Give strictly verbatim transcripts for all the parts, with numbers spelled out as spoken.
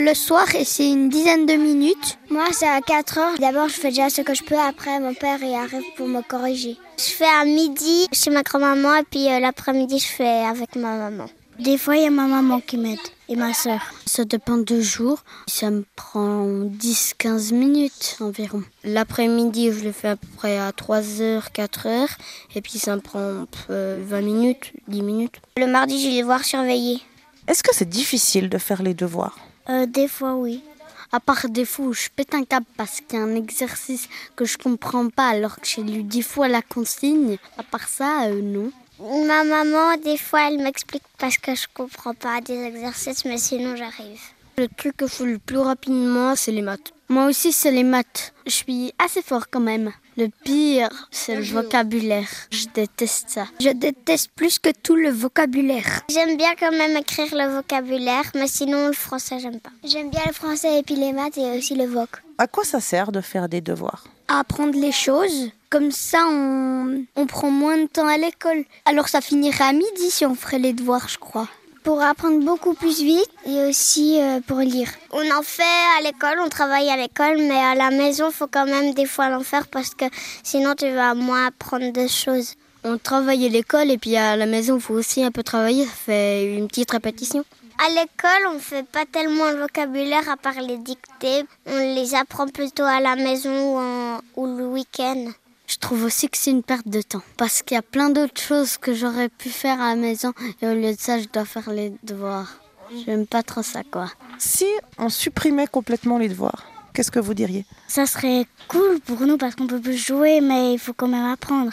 le soir et c'est une dizaine de minutes. Moi, c'est à quatre heures. D'abord, je fais déjà ce que je peux. Après, mon père il arrive pour me corriger. Je fais à midi chez ma grand-maman et puis euh, l'après-midi, je fais avec ma maman. Des fois, il y a ma maman qui m'aide et ma sœur. Ça dépend de jour. Ça me prend dix à quinze minutes environ. L'après-midi, je le fais à peu près à trois heures, quatre heures. Et puis ça me prend euh, vingt minutes, dix minutes. Le mardi, je vais les voir surveiller. Est-ce que c'est difficile de faire les devoirs ? euh, Des fois, oui. À part des fois où je pète un câble parce qu'il y a un exercice que je comprends pas alors que j'ai lu dix fois la consigne. À part ça, euh, non. Ma maman, des fois, elle m'explique parce que je comprends pas des exercices, mais sinon, j'arrive. Le truc que je fais le plus rapidement, c'est les maths. Moi aussi, c'est les maths. Je suis assez fort quand même. Le pire, c'est le vocabulaire. Je déteste ça. Je déteste plus que tout le vocabulaire. J'aime bien quand même écrire le vocabulaire, mais sinon, le français, j'aime pas. J'aime bien le français et puis les maths et aussi le voc. À quoi ça sert de faire des devoirs ? À apprendre les choses. Comme ça, on, on prend moins de temps à l'école. Alors ça finirait à midi si on ferait les devoirs, je crois. Pour apprendre beaucoup plus vite et aussi euh, pour lire. On en fait à l'école, on travaille à l'école, mais à la maison, il faut quand même des fois l'en faire parce que sinon tu vas moins apprendre de choses. On travaille à l'école et puis à la maison, il faut aussi un peu travailler, ça fait une petite répétition. À l'école, on ne fait pas tellement le vocabulaire à part les dictées. On les apprend plutôt à la maison ou, en, ou le week-end. Je trouve aussi que c'est une perte de temps. Parce qu'il y a plein d'autres choses que j'aurais pu faire à la maison. Et au lieu de ça, je dois faire les devoirs. J'aime pas trop ça, quoi. Si on supprimait complètement les devoirs, qu'est-ce que vous diriez ? Ça serait cool pour nous parce qu'on peut plus jouer, mais il faut quand même apprendre.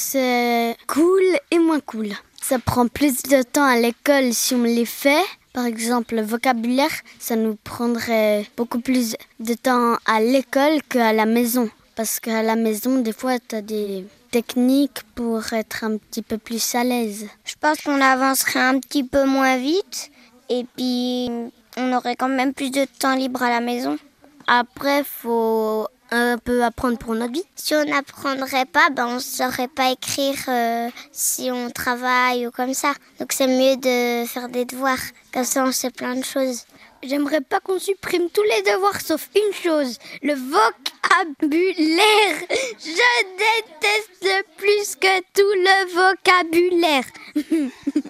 C'est cool et moins cool. Ça prend plus de temps à l'école si on les fait. Par exemple, le vocabulaire, ça nous prendrait beaucoup plus de temps à l'école qu'à la maison. Parce qu'à la maison, des fois, tu as des techniques pour être un petit peu plus à l'aise. Je pense qu'on avancerait un petit peu moins vite et puis on aurait quand même plus de temps libre à la maison. Après, il faut un peu apprendre pour notre vie. Si on n'apprendrait pas, ben on ne saurait pas écrire euh, si on travaille ou comme ça. Donc c'est mieux de faire des devoirs. Comme ça, on sait plein de choses. J'aimerais pas qu'on supprime tous les devoirs sauf une chose, le vocabulaire. Je déteste plus que tout le vocabulaire.